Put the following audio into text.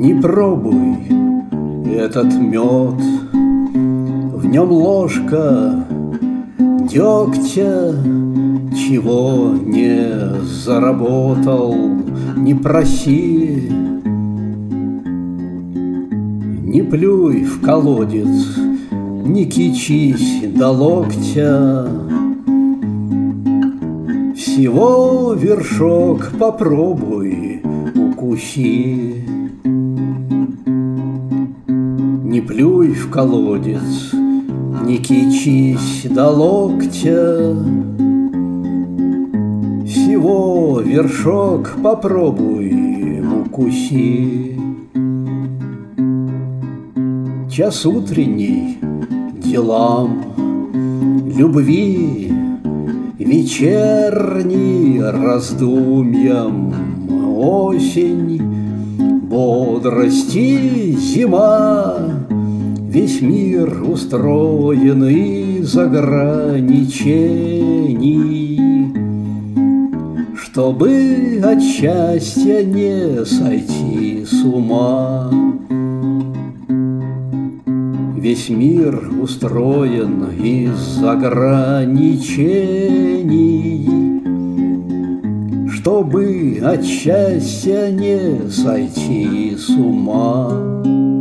Не пробуй этот мед, в нем ложка дегтя, чего не заработал, не проси. Не плюй в колодец, не кичись до локтя, всего вершок попробуй укуси. Не плюй в колодец, не кичись до локтя, всего вершок попробуй укуси. Час утренний делам, любви, вечерний раздумьям, осень, бодрости зима. Весь мир устроен из ограничений, чтобы от счастья не сойти с ума. Весь мир устроен из ограничений, чтобы от счастья не сойти с ума.